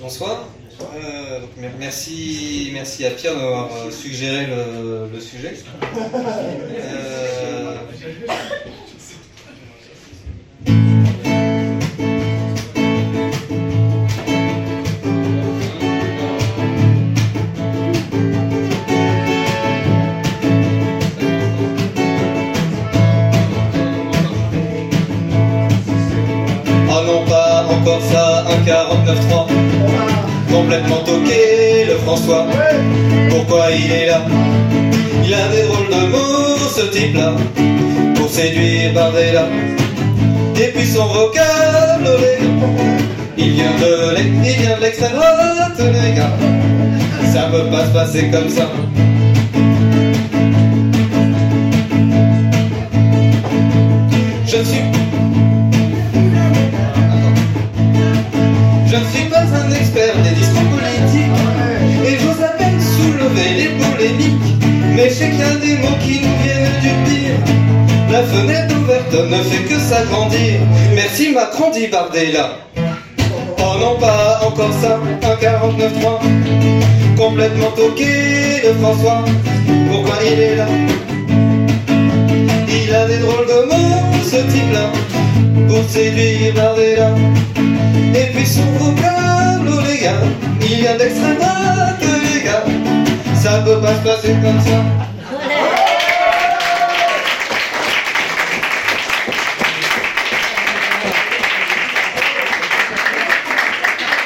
Bonsoir. Merci à Pierre d'avoir suggéré le sujet. Ah non, pas encore ça, un 49.3. Complètement toqué, le François. Pourquoi il est là? Il a des drôles de mots, ce type-là, pour séduire Bardella. Et puis son vocable, il vient de l'extrême droite, les gars. Ça peut pas se passer comme ça. Je ne suis pas un expert des discours politiques, et j'ose à peine soulever les polémiques, mais je sais qu'il y a des mots qui nous viennent du pire. La fenêtre ouverte ne fait que s'agrandir. Merci Macron, dit Bardella. Oh non, pas encore ça, un 49.3. Complètement toqué de François. Pourquoi il est là? Il a des drôles de mots, ce type-là, pour séduire Bardella. Et puis son vocable, oh les gars, il vient d'extrême droite, les gars. Ça peut pas se passer comme ça.